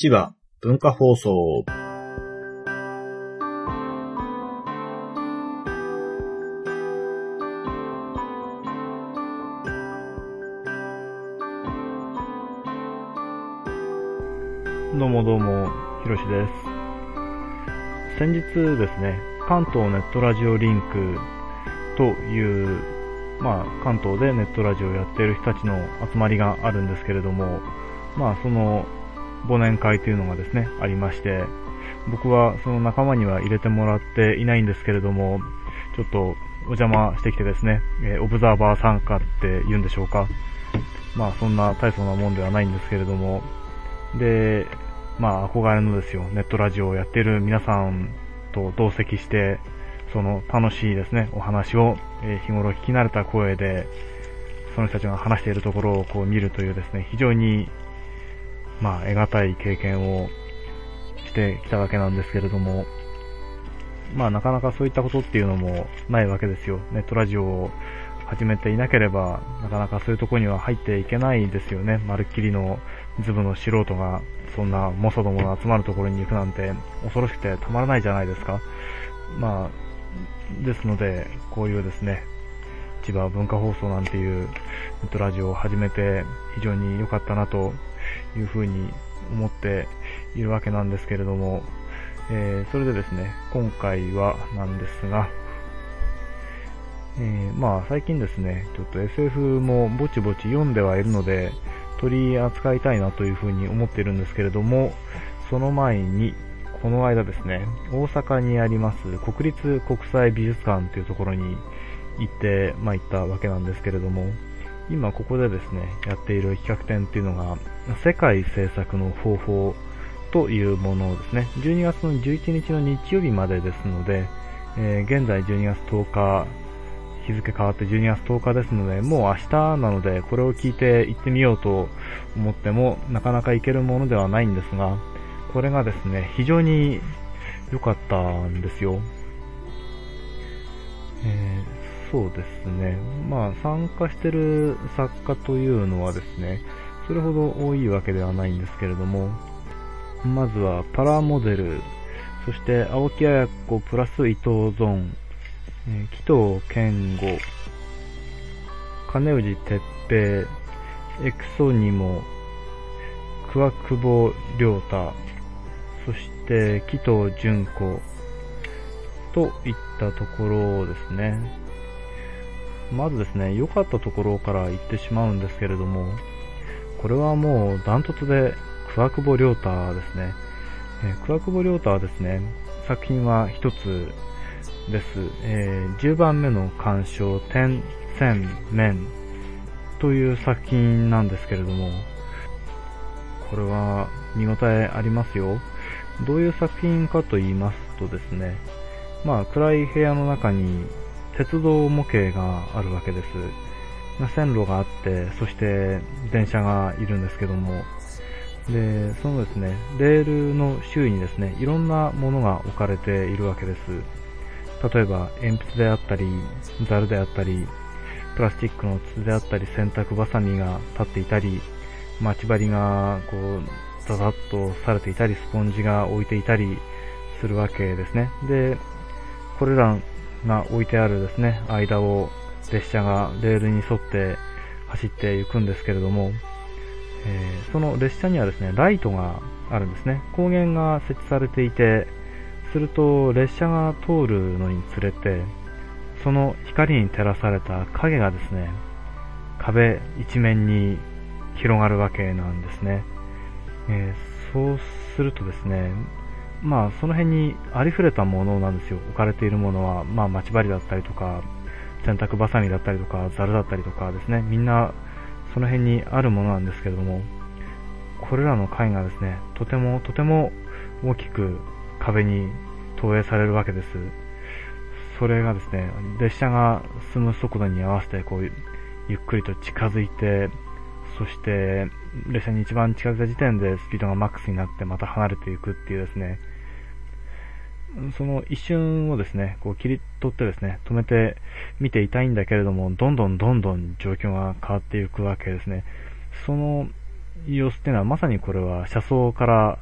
千葉文化放送。 どうもどうも、ひろしです。先日ですね、関東ネットラジオリンクという、関東でネットラジオをやっている人たちの集まりがあるんですけれども、その忘年会というのがですね、ありまして、僕はその仲間には入れてもらっていないんですけれども、ちょっとお邪魔してきてですね、オブザーバー参加って言うんでしょうか。そんな大層なもんではないんですけれども、で、憧れのですよ、ネットラジオをやっている皆さんと同席して、その楽しいですね、お話を、日頃聞き慣れた声で、その人たちが話しているところをこう見るというですね、非常に、得難い経験をしてきたわけなんですけれども、なかなかそういったことっていうのもないわけですよ。ネットラジオを始めていなければ、なかなかそういうところには入っていけないですよね。まるっきりのズブの素人が、そんな猛者どもが集まるところに行くなんて、恐ろしくてたまらないじゃないですか。ですので、こういうですね、千葉文化放送なんていうネットラジオを始めて非常に良かったなというふうに思っているわけなんですけれども、それでですね、今回はなんですが、最近ですね、ちょっと SF もぼちぼち読んではいるので、取り扱いたいなというふうに思っているんですけれども、その前に、この間ですね、大阪にあります国立国際美術館というところに行って参ったわけなんですけれども、今ここでですね、やっている企画展っていうのが、世界制作の方法というものをですね、12月の11日の日曜日までですので、現在12月10日、日付変わって12月10日ですので、もう明日なので、これを聞いて行ってみようと思っても、なかなか行けるものではないんですが、これがですね、非常に良かったんですよ。そうですね。参加してる作家というのはですね、それほど多いわけではないんですけれども、まずはパラモデル、そして青木彩子プラス伊藤尊、紀藤健吾、金氏哲平、エクソニモ、桑久保亮太、そして紀藤純子といったところですね。まずですね、良かったところから言ってしまうんですけれども、これはもうダントツで桑久保亮太ですね。桑久保亮太はですね、作品は一つです。10番目の鑑賞点線面という作品なんですけれども、これは見応えありますよ。どういう作品かと言いますとですね、暗い部屋の中に鉄道模型があるわけです。線路があって、そして電車がいるんですけども、で、そのですね、レールの周囲にですね、いろんなものが置かれているわけです。例えば、鉛筆であったり、ザルであったり、プラスチックの筒であったり、洗濯バサミが立っていたり、待ち針がこう、ザザッとされていたり、スポンジが置いていたりするわけですね。で、これらが置いてあるですね、間を列車がレールに沿って走っていくんですけれども、その列車にはですね、ライトがあるんですね。光源が設置されていて、すると列車が通るのにつれて、その光に照らされた影がですね、壁一面に広がるわけなんですね。そうするとですね、その辺にありふれたものなんですよ。置かれているものは、待ち針だったりとか、洗濯バサミだったりとか、ザルだったりとかですね、みんなその辺にあるものなんですけれども、これらの貝がですね、とても大きく壁に投影されるわけです。それがですね、列車が進む速度に合わせてこうゆっくりと近づいて、そして列車に一番近づいた時点でスピードがマックスになってまた離れていくっていうですね、その一瞬をですね、こう切り取ってですね、止めて見ていたいんだけれども、どんどん状況が変わっていくわけですね。その様子っていうのはまさにこれは車窓から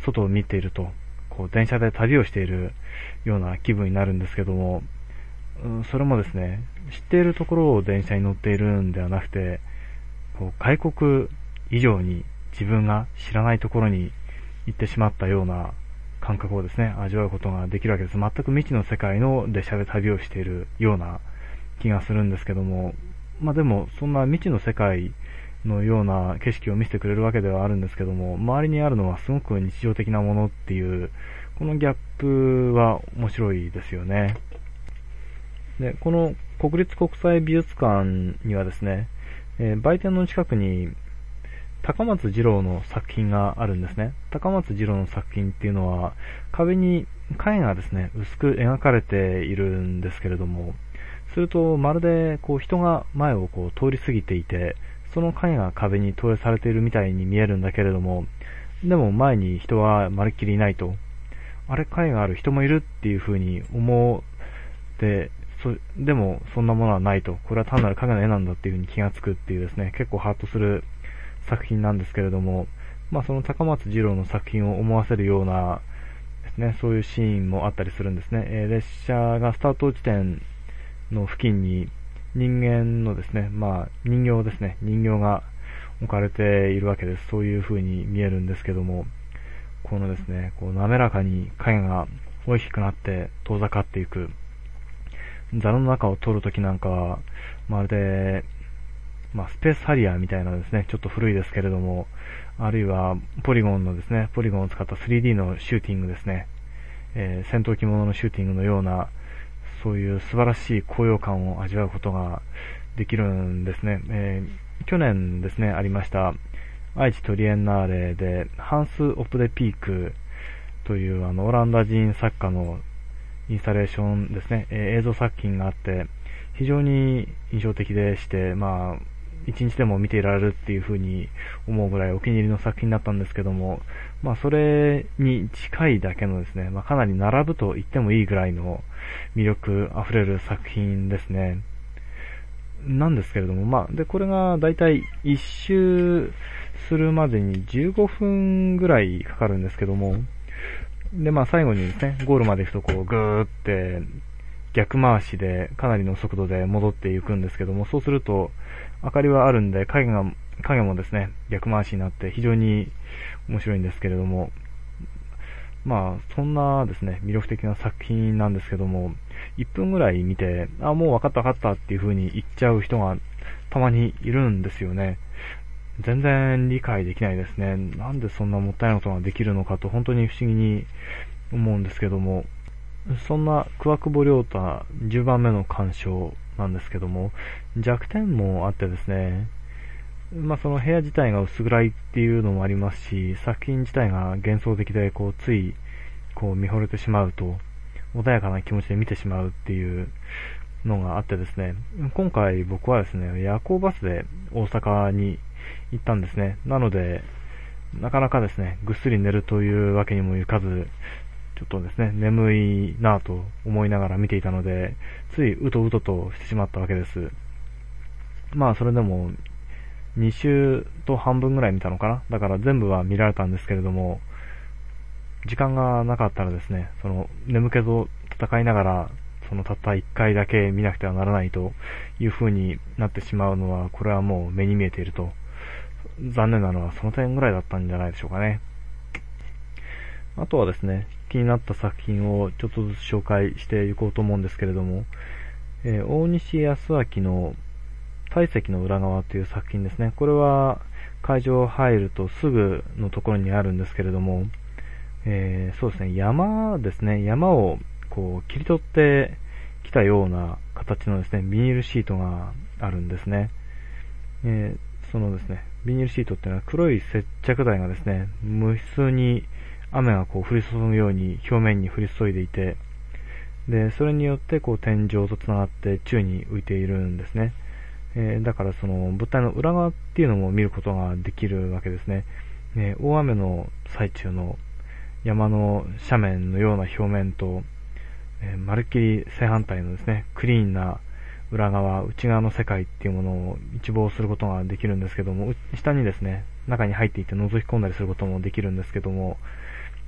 外を見ていると、こう電車で旅をしているような気分になるんですけども、それもですね、知っているところを電車に乗っているんではなくて、こう外国以上に自分が知らないところに行ってしまったような感覚をですね、味わうことができるわけです。全く未知の世界の列車で旅をしているような気がするんですけども、でもそんな未知の世界のような景色を見せてくれるわけではあるんですけども、周りにあるのはすごく日常的なものっていう、このギャップは面白いですよね。で、この国立国際美術館にはですね、売店の近くに高松二郎の作品があるんですね。高松二郎の作品っていうのは、壁に絵がですね、薄く描かれているんですけれども、するとまるでこう人が前をこう通り過ぎていて、その絵が壁に投影されているみたいに見えるんだけれども、でも前に人はまるっきりいないと、あれ、絵がある、人もいるっていう風に思って、でもそんなものはないと、これは単なる影の絵なんだっていう風に気がつくっていうですね、結構ハッとする作品なんですけれども、その高松二郎の作品を思わせるようなですね、そういうシーンもあったりするんですね。列車がスタート地点の付近に人間のですね、人形ですね、人形が置かれているわけです。そういう風に見えるんですけども、このですね、こう滑らかに影が大きくなって遠ざかっていく。ザルの中を通るときなんかは、まるで、スペースハリアーみたいなですね、ちょっと古いですけれども、あるいはポリゴンを使った 3D のシューティングですね、戦闘機もののシューティングのような、そういう素晴らしい高揚感を味わうことができるんですね。去年ですね、ありました、愛知トリエンナーレで、ハンス・オプデピークというオランダ人作家のインスタレーションですね、映像作品があって、非常に印象的でして、一日でも見ていられるっていう風に思うぐらいお気に入りの作品だったんですけども、それに近いだけのですね、かなり並ぶと言ってもいいぐらいの魅力あふれる作品ですね。なんですけれども、で、これがだいたい一周するまでに15分ぐらいかかるんですけども、で、最後にですね、ゴールまで行くとこう、ぐーって逆回しでかなりの速度で戻っていくんですけども、そうすると明かりはあるんで影もですね、逆回しになって非常に面白いんですけれども、そんなですね、魅力的な作品なんですけども、1分ぐらい見て、もう分かったっていう風に言っちゃう人がたまにいるんですよね。全然理解できないですね。なんでそんなもったいないことができるのかと本当に不思議に思うんですけども、そんな桑久保亮太10番目の鑑賞なんですけども、弱点もあってですね、その部屋自体が薄暗いっていうのもありますし、作品自体が幻想的でつい見惚れてしまうと、穏やかな気持ちで見てしまうっていうのがあってですね、今回僕はですね、夜行バスで大阪に行ったんですね。なので、なかなかですね、ぐっすり寝るというわけにもいかず、ちょっとですね、眠いなぁと思いながら見ていたので、ついうとうととしてしまったわけです。それでも、2週と半分ぐらい見たのかな。だから全部は見られたんですけれども、時間がなかったらですね、その眠気と戦いながら、そのたった1回だけ見なくてはならないという風になってしまうのは、これはもう目に見えていると。残念なのはその点ぐらいだったんじゃないでしょうかね。あとはですね、気になった作品をちょっとずつ紹介していこうと思うんですけれども、大西康明の体積の裏側という作品ですね。これは会場入るとすぐのところにあるんですけれども、そうですね、山ですね、山を切り取ってきたような形のですね、ビニールシートがあるんですね。そのですね、ビニールシートっていうのは黒い接着剤がですね、無数に雨が降り注ぐように表面に降り注いでいて、で、それによって天井とつながって宙に浮いているんですね。だからその物体の裏側っていうのも見ることができるわけですね。大雨の最中の山の斜面のような表面と、まるっきり正反対のですね、クリーンな裏側、内側の世界っていうものを一望することができるんですけども、下にですね、中に入っていって覗き込んだりすることもできるんですけども、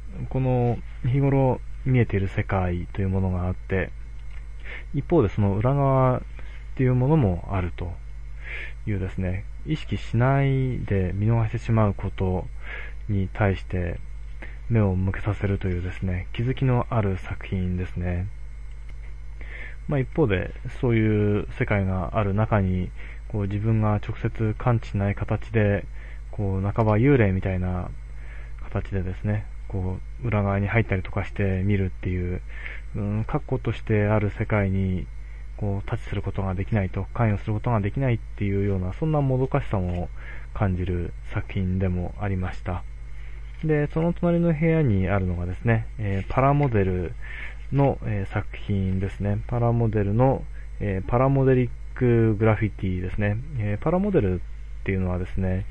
この日頃見えている世界というものがあって、一方でその裏側っていうものもあるというですね、意識しないで見逃してしまうことに対して目を向けさせるというですね、気づきのある作品ですね。一方でそういう世界がある中に自分が直接感知しない形で半ば幽霊みたいな形でですね、裏側に入ったりとかして見るっていう、確固としてある世界にタッチすることができないと、関与することができないっていうような、そんなもどかしさも感じる作品でもありました。で、その隣の部屋にあるのがですね、パラモデルの、作品ですね。パラモデルの、パラモデリックグラフィティですね。パラモデルっていうのはですね、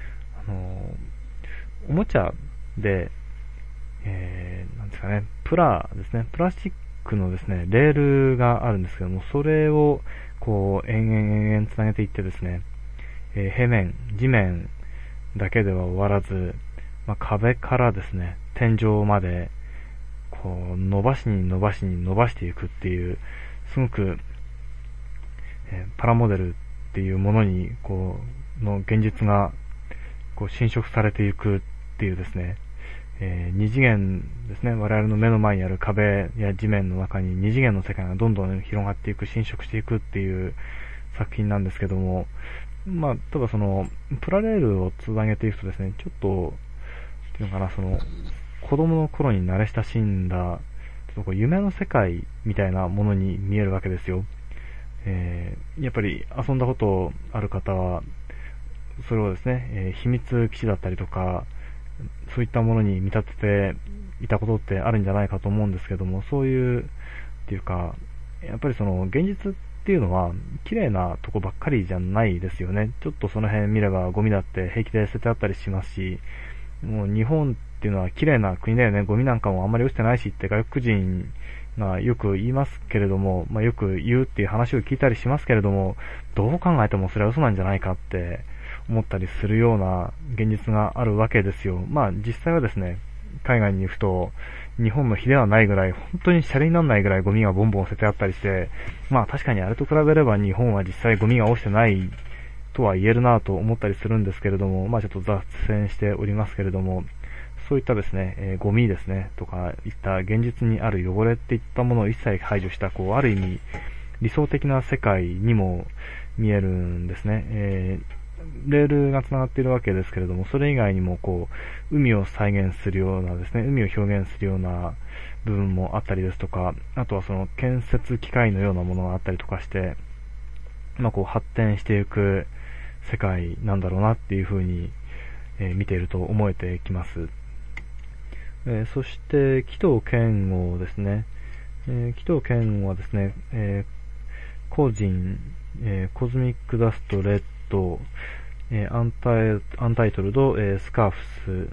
おもちゃで、なんですかね、プラですね、プラスチックのですね、レールがあるんですけども、それを延々つなげていってですね、平面、地面だけでは終わらず、壁からですね、天井まで伸ばしていくっていう、すごく、パラモデルっていうものにの現実が侵食されていくっていうですね、二次元ですね、我々の目の前にある壁や地面の中に二次元の世界がどんどん広がっていく、侵食していくっていう作品なんですけども、ただそのプラレールをつなげていくとですね、ちょっとっていうのかな、その子供の頃に慣れ親しんだちょっと夢の世界みたいなものに見えるわけですよ。やっぱり遊んだことある方はそれをですね、秘密基地だったりとかそういったものに見立てていたことってあるんじゃないかと思うんですけども、そういうっていうか、やっぱりその現実っていうのは綺麗なとこばっかりじゃないですよね。ちょっとその辺見ればゴミだって平気で捨ててあったりしますし、もう日本っていうのは綺麗な国だよね、ゴミなんかもあんまり落ちてないしって外国人がよく言いますけれども、よく言うっていう話を聞いたりしますけれども、どう考えてもそれは嘘なんじゃないかって思ったりするような現実があるわけですよ。実際はですね、海外に行くと日本の比ではないぐらい、本当にシャレにならないぐらいゴミがボンボン捨ててあったりして、確かにあれと比べれば日本は実際ゴミが落ちてないとは言えるなと思ったりするんですけれども、ちょっと脱線しておりますけれども、そういったですね、ゴミですね、とかいった現実にある汚れっていったものを一切排除した、ある意味理想的な世界にも見えるんですね。レールが繋がっているわけですけれども、それ以外にも海を再現するようなですね、海を表現するような部分もあったりですとか、あとはその建設機械のようなものがあったりとかして、発展していく世界なんだろうなっていう風に、見ていると思えてきます。そして紀藤健吾ですね。紀藤健吾はですね、個人、コズミックダストレッド、アンタイトルド、スカーフス、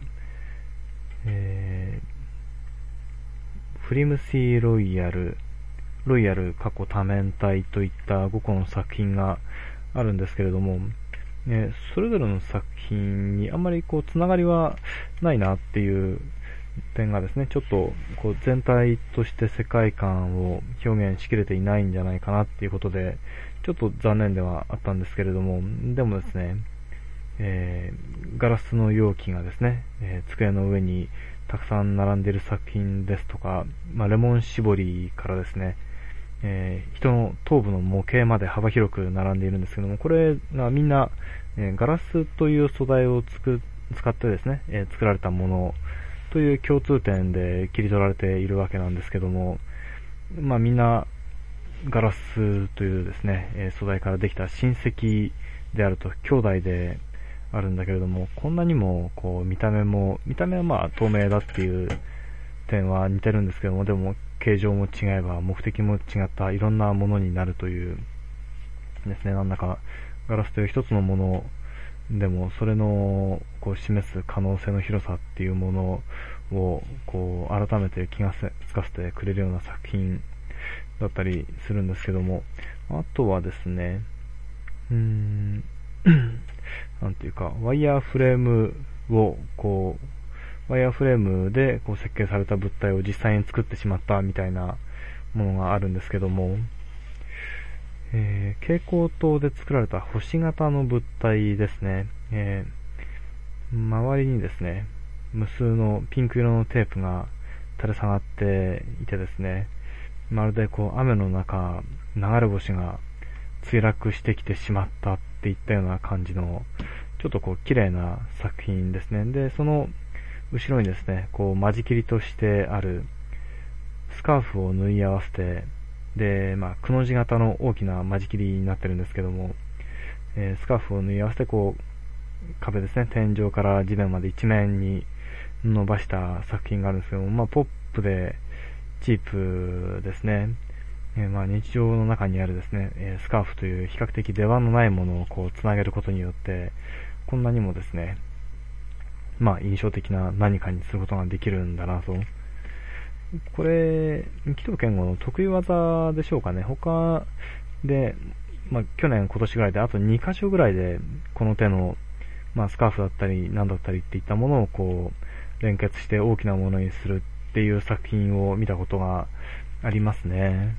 フリムシーロイヤル過去多面体といった5個の作品があるんですけれども、それぞれの作品にあんまりつながりはないなっていう点がですね、ちょっと全体として世界観を表現しきれていないんじゃないかなっていうことで、ちょっと残念ではあったんですけれども、でもですね、ガラスの容器がですね、机の上にたくさん並んでいる作品ですとか、レモン絞りからですね、人の頭部の模型まで幅広く並んでいるんですけども、これがみんな、ガラスという素材を使ってですね、作られたものという共通点で切り取られているわけなんですけども、みんなガラスというですね、素材からできた親戚であると、兄弟であるんだけれども、こんなにも見た目は透明だっていう点は似てるんですけども、でも形状も違えば目的も違ったいろんなものになるというですね、なんだかガラスという一つのものでもそれの示す可能性の広さっていうものを改めて気がつかせてくれるような作品だったりするんですけども、あとはですね、なんていうかワイヤーフレームをワイヤーフレームでこう設計された物体を実際に作ってしまったみたいなものがあるんですけども、蛍光灯で作られた星型の物体ですね。周りにですね、無数のピンク色のテープが垂れ下がっていてですね、まるでこう雨の中、流れ星が墜落してきてしまったっていったような感じの、ちょっとこう綺麗な作品ですね。で、その後ろにですね、こう間仕切りとしてあるスカーフを縫い合わせて、で、くの字型の大きな間仕切りになってるんですけども、スカーフを縫い合わせてこう壁ですね、天井から地面まで一面に伸ばした作品があるんですけども、ポップでチープですね。日常の中にあるですね、スカーフという比較的出番のないものをこうつなげることによって、こんなにもですね、印象的な何かにすることができるんだなと。これ、紀藤健吾の得意技でしょうかね。他で、去年、今年ぐらいであと2箇所ぐらいでこの手のスカーフだったり何だったりっていったものをこう連結して大きなものにするっていう作品を見たことがありますね。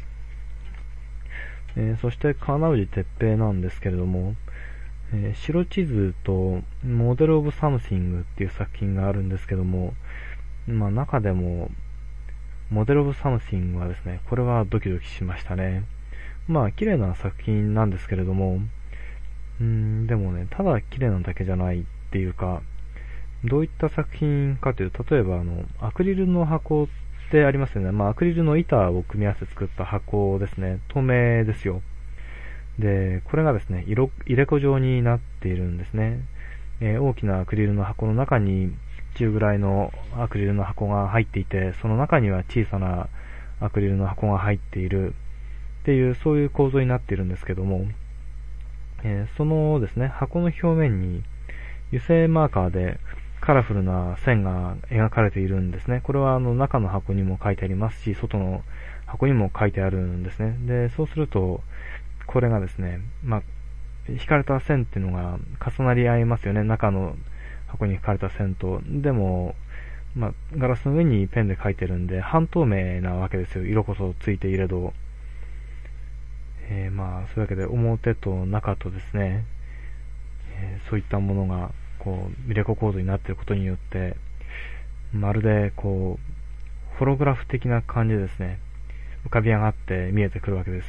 そして金氏哲平なんですけれども、白地図とモデルオブサムシングっていう作品があるんですけども、中でもモデルオブサムシングはですね、これはドキドキしましたね。綺麗な作品なんですけれども、でもね、ただ綺麗なだけじゃないっていうか、どういった作品かというと、例えばアクリルの箱ってありますよね。アクリルの板を組み合わせて作った箱ですね。透明ですよ。で、これがですね、入れ子状になっているんですね。大きなアクリルの箱の中に中ぐらいのアクリルの箱が入っていて、その中には小さなアクリルの箱が入っているっていう、そういう構造になっているんですけども、そのですね、箱の表面に油性マーカーでカラフルな線が描かれているんですね。これは中の箱にも書いてありますし、外の箱にも書いてあるんですね。で、そうすると、これがですね、引かれた線っていうのが重なり合いますよね。中の箱に引かれた線と。でも、ガラスの上にペンで書いてるんで、半透明なわけですよ。色こそついていれど。そういうわけで表と中とですね、そういったものがこう入れ子構造になっていることによって、まるでこうホログラフ的な感じでですね、浮かび上がって見えてくるわけです。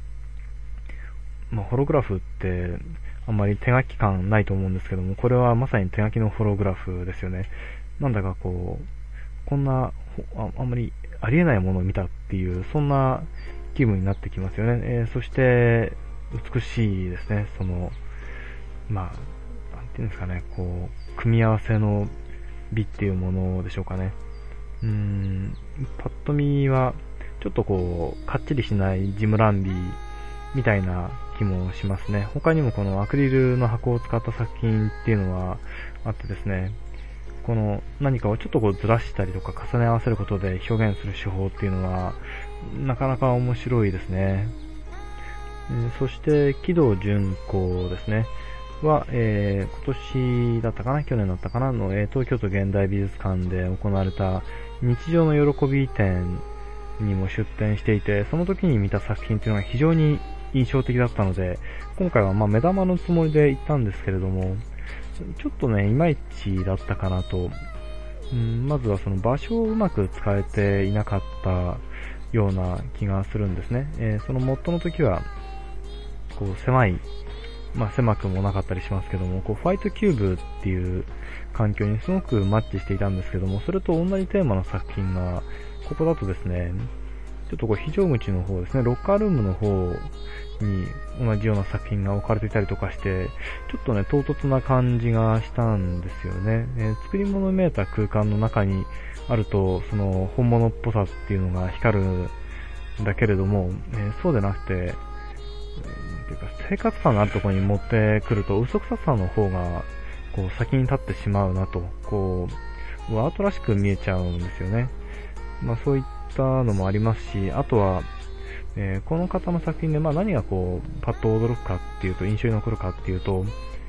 ホログラフってあんまり手書き感ないと思うんですけども、これはまさに手書きのホログラフですよね。なんだかこんなあんまりありえないものを見たっていう、そんな気分になってきますよね。そして美しいですね。なんていうんですかね、こう組み合わせの美っていうものでしょうかね。パッと見はちょっとこうかっちりしないジムランビーみたいな気もしますね。他にもこのアクリルの箱を使った作品っていうのはあってですね、この何かをちょっとこうずらしたりとか重ね合わせることで表現する手法っていうのはなかなか面白いですね。そして木戸純子ですねは、今年だったかな、去年だったかなの、東京都現代美術館で行われた日常の喜び展にも出展していて、その時に見た作品っていうのが非常に印象的だったので、今回は目玉のつもりで行ったんですけれども、ちょっとね、いまいちだったかなと。まずはその場所をうまく使えていなかったような気がするんですね。そのモッドの時は、こう狭い、狭くもなかったりしますけども、こうファイトキューブっていう環境にすごくマッチしていたんですけども、それと同じテーマの作品が、ここだとですね、ちょっとこう非常口の方ですね、ロッカールームの方に同じような作品が置かれていたりとかして、ちょっとね、唐突な感じがしたんですよね。作り物めいた空間の中にあると、その本物っぽさっていうのが光るんだけれども、そうでなくて、生活感のあるところに持ってくると嘘くささの方がこう先に立ってしまうなと、こうアートらしく見えちゃうんですよね。そういったのもありますし、あとは、この方の作品で何がこうパッと驚くかっていうと、印象に残るかっていうと、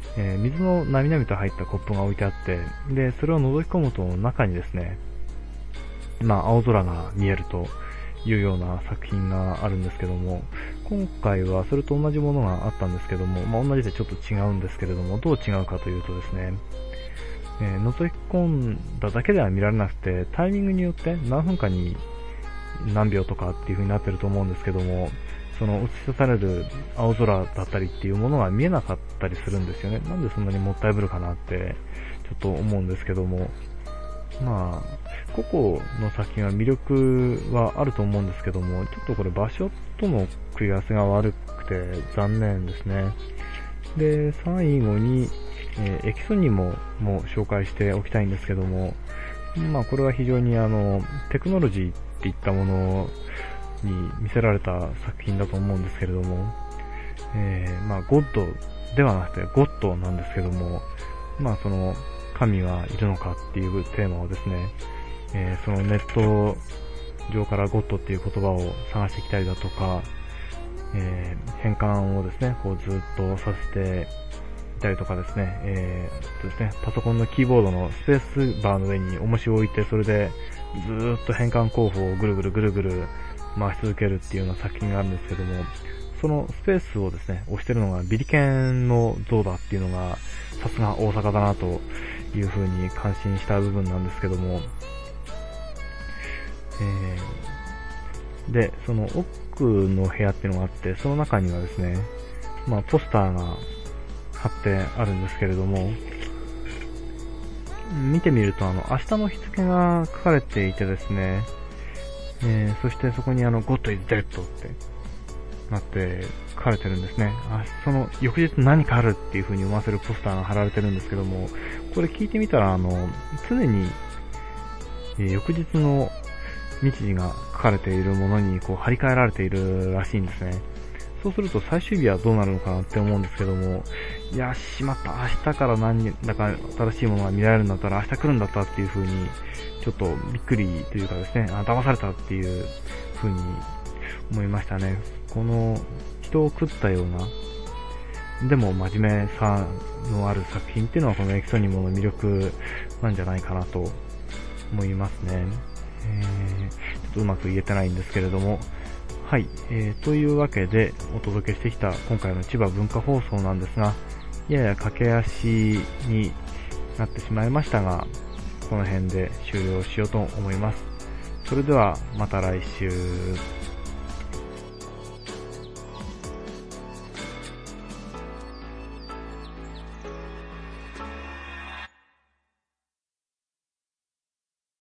水のなみなみと入ったコップが置いてあって、で、それを覗き込むと中にですね、青空が見えるというような作品があるんですけども、今回はそれと同じものがあったんですけども、同じでちょっと違うんですけれども、どう違うかというとですね、覗き込んだだけでは見られなくて、タイミングによって何分かに何秒とかっていう風になってると思うんですけども、その映し出される青空だったりっていうものが見えなかったりするんですよね。なんでそんなにもったいぶるかなってちょっと思うんですけども、個々の作品は魅力はあると思うんですけども、ちょっとこれ場所との食い合わせが悪くて残念ですね。で、最後に、エキソニモも紹介しておきたいんですけども、これは非常にテクノロジーっていったものに見せられた作品だと思うんですけれども、ゴッドではなくてゴッドなんですけども、その神はいるのかっていうテーマをですね、そのネット上からゴッドっていう言葉を探してきたりだとか、変換をですね、こうずっとさせていたりとかですね、パソコンのキーボードのスペースバーの上に重しを置いて、それでずーっと変換候補をぐるぐるぐるぐる回し続けるっていうような作品があるんですけども、そのスペースをですね、押してるのがビリケンの像だっていうのが、さすが大阪だなという風に感心した部分なんですけども、で、その奥の部屋っていうのがあって、その中にはですね、ポスターが貼ってあるんですけれども、見てみると明日の日付が書かれていてですね、そしてそこにGod is dead ってなって書かれてるんですね。その翌日何かあるっていう風に思わせるポスターが貼られてるんですけども、これ聞いてみたら常に、翌日の日時が書かれているものにこう張り替えられているらしいんですね。そうすると最終日はどうなるのかなって思うんですけども、いや、しまった、明日から何だか新しいものが見られるんだったら明日来るんだったっていう風に、ちょっとびっくりというかですね、騙されたっていう風に思いましたね。この人を食ったような、でも真面目さのある作品っていうのはこのエキソニモの魅力なんじゃないかなと思いますね。ちょっとうまく言えてないんですけれども、はい、というわけでお届けしてきた今回の千葉文化放送なんですが、やや駆け足になってしまいましたが、この辺で終了しようと思います。それではまた来週。